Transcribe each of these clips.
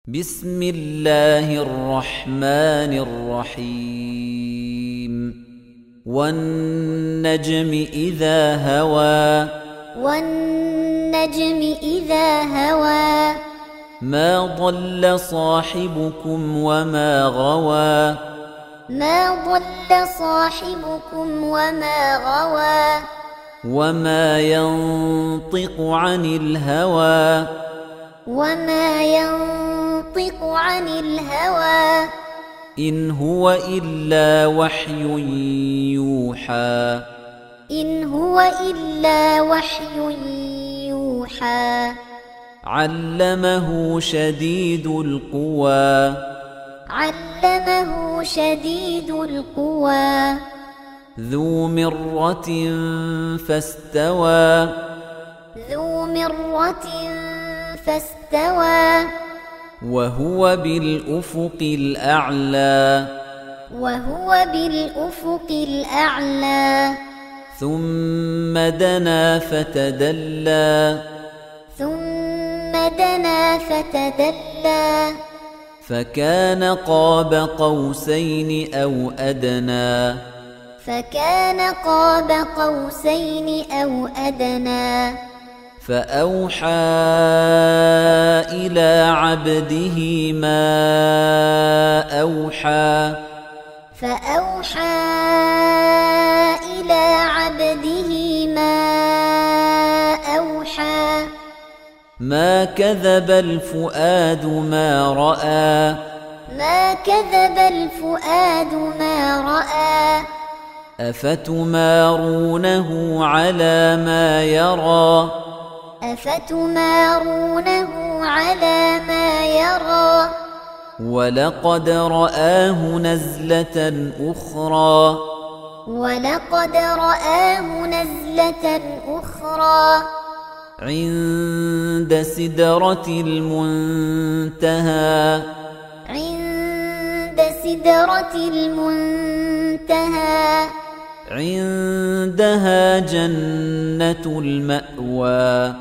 بسم الله الرحمن الرحيم والنجم إذا هوى والنجم إذا هوى ما ضل صاحبكم وما غوى ما ضل صاحبكم وما غوى وما ينطق عن الهوى وما ينطق عن الهوى إن هو إلا وحي يوحى إن هو إلا وحي يوحى علمه شديد القوى علمه شديد القوى ذو مرة فاستوى ذو مرة فاستوى وهو بالأفق الأعلى وهو بالأفق الأعلى ثم دنا فتدلى ثم دنا فتدلى فكان قاب قوسين أو أدنى فكان قاب قوسين أو أدنى فأوحى إلى عبده ما أوحى فأوحى إلى عبده ما أوحى ما كذب الفؤاد ما رأى ما كذب الفؤاد ما رأى أفتمارونه على ما يرى أفتمارونه على ما يرى ولقد رآه نزلة أخرى ولقد رآه نزلة أخرى عند سدرة المنتهى عند سدرة المنتهى عندها جنة المأوى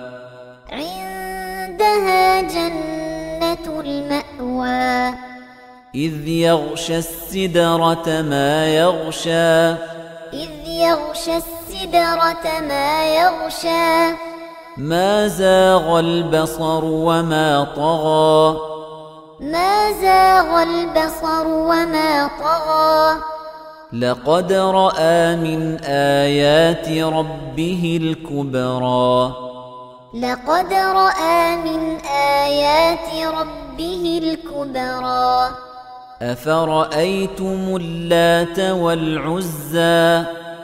عندها جنة المأوى إذ يغشى السدرة ما يغشى إذ يغشى السدرة ما يغشى ما زاغ البصر وما طغى ما زاغ البصر وما طغى لقد رأى من آيات ربه الكبرى لقد رأى من آيات ربه الكبرى أفرأيتم اللات والعزى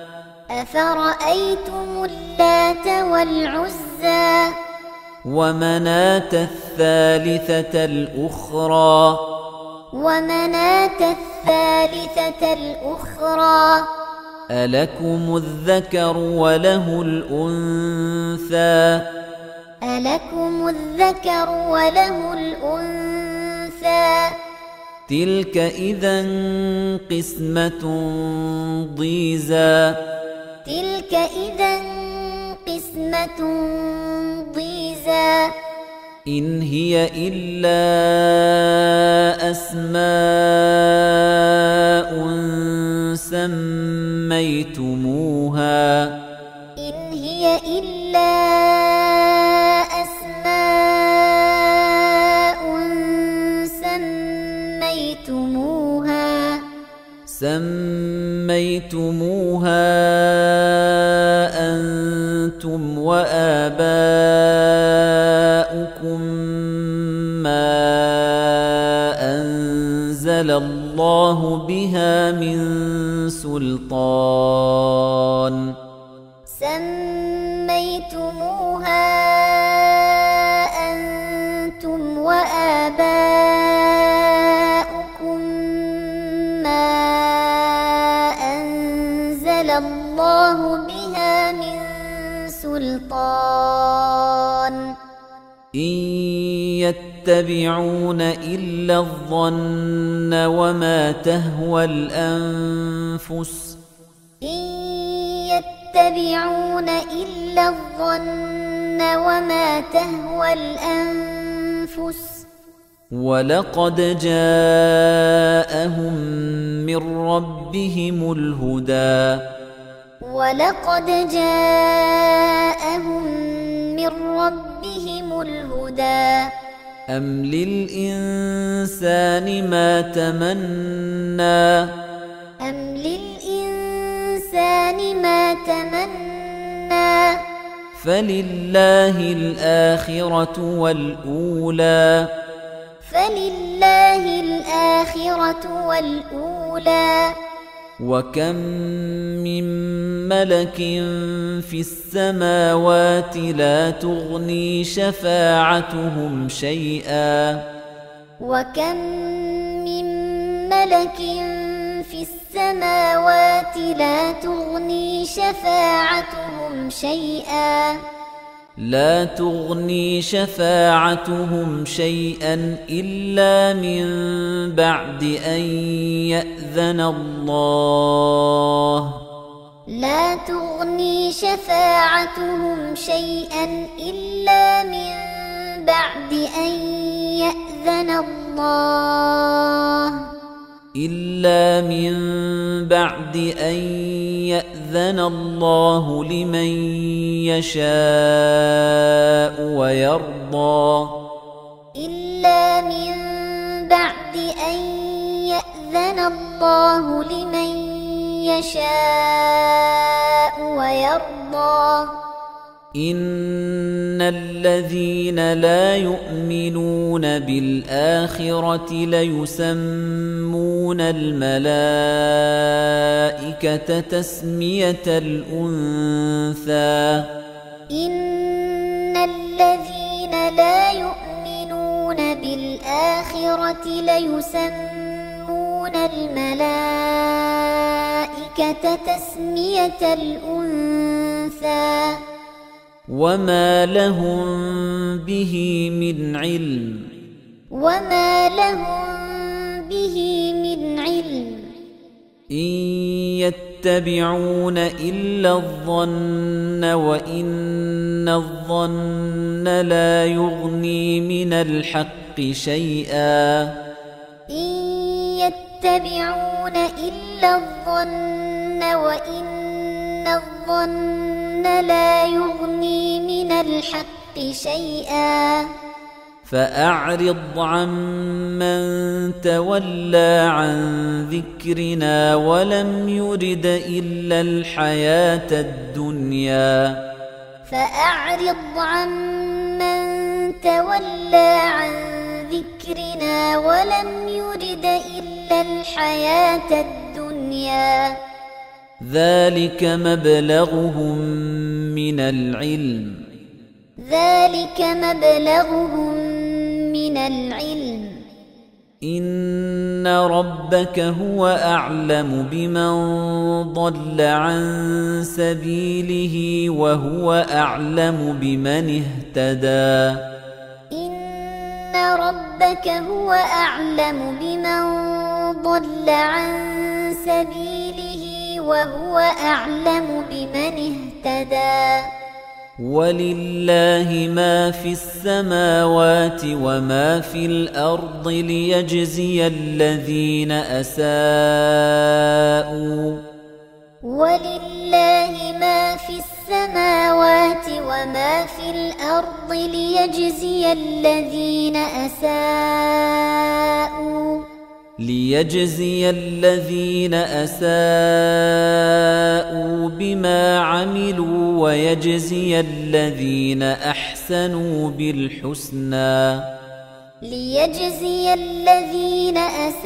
أفرأيتم اللات والعزى ومناة الثالثة الأخرى ومناة الثالثة الأخرى ألكم الذكر وله الأنثى ألكم الذكر وله الأنثى تلك إذا قسمة ضيزى تلك إذا قسمة ضيزى إن هي إلا أسماء سميتموها إن هي إلا أسماء سميتموها أنتم وآباؤكم ما أنزل الله بها من سلطان سميتموها أنتم وآباؤكم ما أنزل الله بها من سلطان إن يتبعون إلا الظن وما تهوى الأنفس إن يتبعون إلا الظن وما تهوى الأنفس وَلَقَدْ جَاءَهُم مِّن رَّبِّهِمُ الْهُدَىٰ وَلَقَدْ جَاءَهُم مِّن رَّبِّهِمُ الْهُدَىٰ أَمْ لِلْإِنسَانِ مَا تَمَنَّىٰ أَمْ لِلْإِنسَانِ مَا تَمَنَّىٰ فَلِلَّهِ الْآخِرَةُ وَالْأُولَىٰ فَلِلَّهِ الْآخِرَةُ وَالْأُولَىٰ وَكَم مِّن مَّلَكٍ فِي السَّمَاوَاتِ لَا تُغْنِي شَفَاعَتُهُمْ شَيْئًا وَكَم مِّن مَّلَكٍ فِي السَّمَاوَاتِ لَا تُغْنِي شَفَاعَتُهُمْ شَيْئًا إِلَّا مِن بَعْدِ أَن يَأْذَنَ اللَّهُ لا تغني شفاعتهم شيئا إلا من بعد أن يأذن الله لمن يشاء ويرضى إلا من بعد أن يأذن الله لمن يشاء ويرضى إن الذين لا يؤمنون بالآخرة ليسمون الملائكة تسمية الأنثى إن الذين لا يؤمنون بالآخرة ليسمون الملائكة تسمية الأنثى وما لهم به من علم إن يتبعون إلا الظن وإن الظن لا يغني من الحق شيئا إن يتبعون إلا الظن وإن الظن لا يغني من الحق شيئا فأعرض عمن تولى عن ذكرنا ولم يرد إلا الحياة الدنيا فأعرض عمن تولى عن ذكرنا ولم يرد إلا الحياة الدنيا ذلك مبلغهم من العلم إن ربك هو أعلم بمن ضل عن سبيله وهو أعلم بمن اهتدى إن ربك هو أعلم بمن ضل عن سبيله وهو أعلم بمن اهتدى ولله ما في السماوات وما في الأرض ليجزي الذين أساءوا ولله ما في السماوات وما في الأرض ليجزي الذين أساءوا بما عملوا ويجزي الذين أحسنوا بالحسنى ليجزي الذين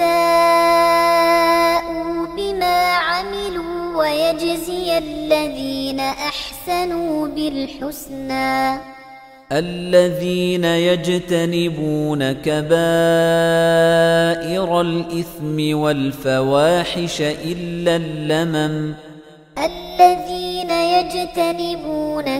أساءوا بما عملوا ويجزي الذين أحسنوا بالحسنى الذين يجتنبون كبائر الإثم والفواحش إلا اللمم الذين يجتنبون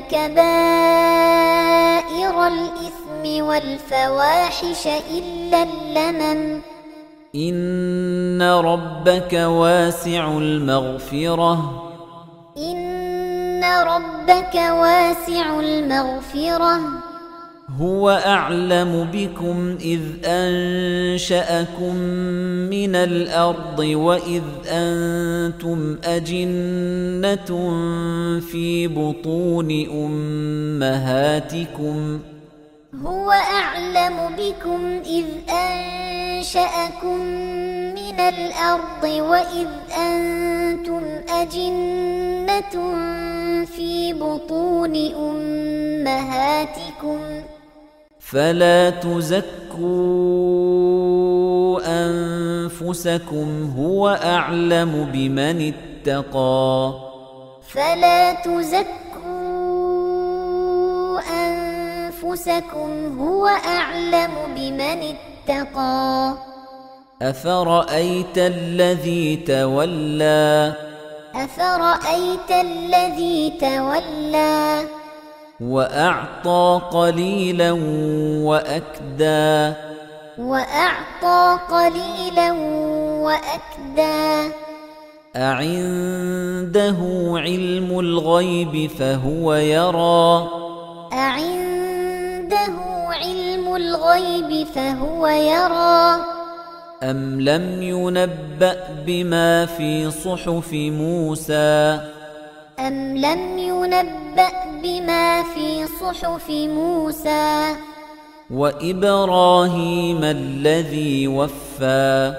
كبائر الإثم والفواحش إلا اللمم إن ربك واسع المغفرة إن ربك واسع المغفرة هو أعلم بكم إذ أنشأكم من الأرض وإذ أنتم أجنة في بطون أمهاتكم هو أعلم بكم إذ أنشأكم من الأرض وإذ أنتم أجنة في بطون أمهاتكم فلا تزكوا أنفسكم هو أعلم بمن اتقى فلا تزكوا أنفسكم هو أعلم بمن اتقى أفرأيت الذي تولى أفرأيت الذي تولى وأعطى قليلا وأكدى وأعطى قليلا وأكدى أعنده علم الغيب فهو يرى أعنده علم الغيب فهو يرى أم لم ينبأ بما في صحف موسى أم لم ينبأ بما في صحف موسى وإبراهيم الذي وفى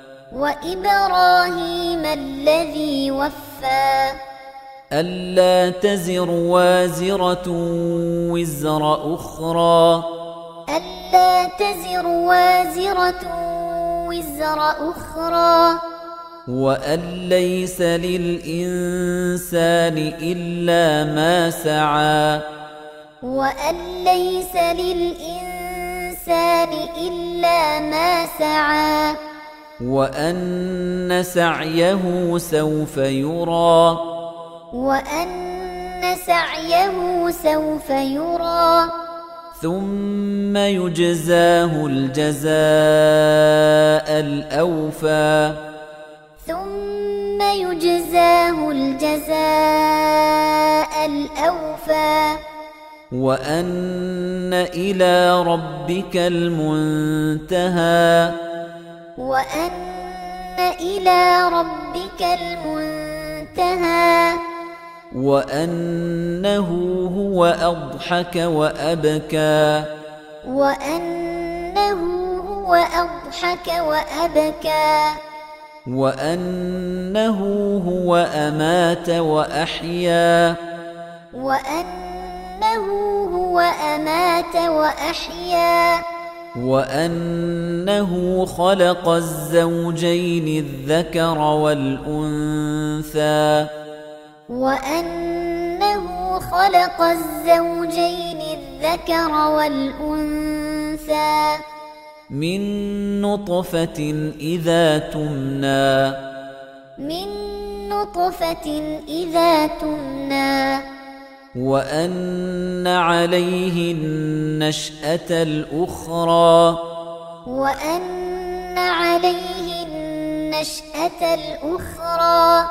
وإبراهيم الذي وفى ألا تزر وازرة وزر أخرى ألا تزر وازرة وزر أخرى وأن ليس للإنسان إلا ما سعى وأن ليس للإنسان إلا ما سعى وأن سعيه سوف يرى وأن سعيه سوف يرى ثم يجزاه الجزاء الأوفى ثم يجزاه الجزاء الأوفى وأن إلى ربك المنتهى وأن إلى ربك المنتهى وأنه هو أضحك وأبكى وأنه هو أضحك وأبكى وأنه هو أمات وأحيا وأنه هو أمات وأحيا وأنه خلق الزوجين الذكر والأنثى وأنه خلق الزوجين الذكر والأنثى من نطفة إذا تمنى من نطفة إذا تمنى وأن عليه النشأة الأخرى وأن عليه النشأة الأخرى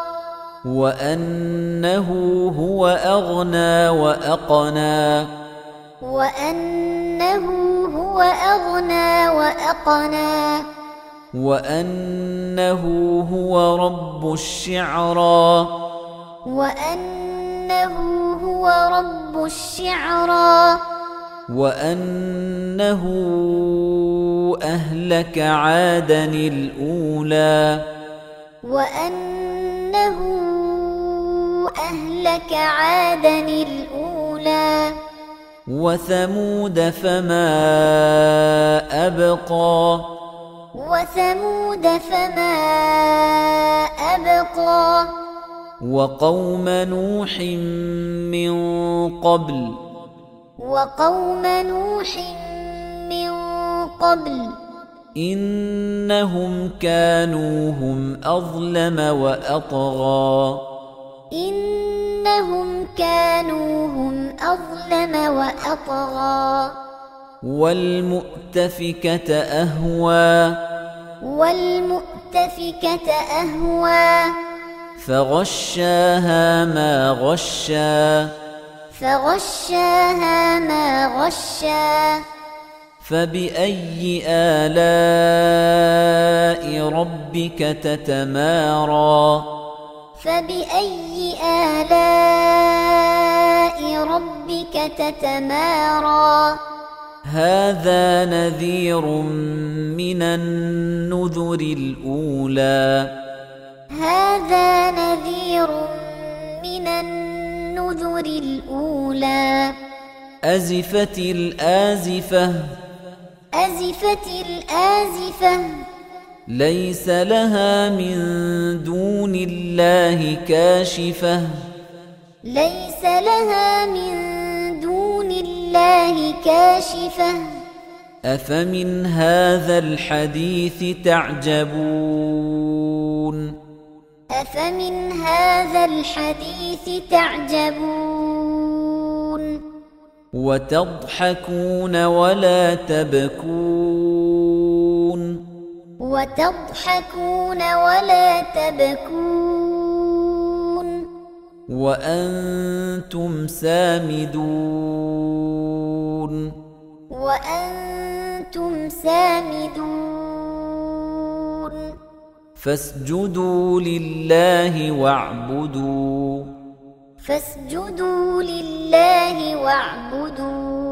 وأنه هو أغنى وأقنى وأنه هو أغنى وأقنى وأنه هو رب الشعرى وأنه هو رب الشعرى وأنه أهلك عادا الأولى وأنه أهلك عادا الأولى وثمود فما أبقى وثمود فما أبقى وقوم نوح من قبل وقوم نوح من قبل إنهم كانوا هم أظلم وأطغى إنهم كانوا هم أظلم وأطغى والمؤتفكة أهوى والمؤتفكة أهوى فغشاها ما غشى فغشاها ما غشا فبأي آلاء ربك تتمارى فبأي آلاء ربك تتمارى هذا نذير من النذر الأولى هذا نذير من النذر الأولى أزفت الآزفة أزفت الآزفة ليس لها من دون الله كاشفة ليس لها من دون الله كاشفة أفمن هذا الحديث تعجبون أفمن هذا الحديث تعجبون وتضحكون ولا تبكون وتضحكون ولا تبكون وأنتم سامدون وأنتم سامدون فاسجدوا لله واعبدوا فاسجدوا لله واعبدوا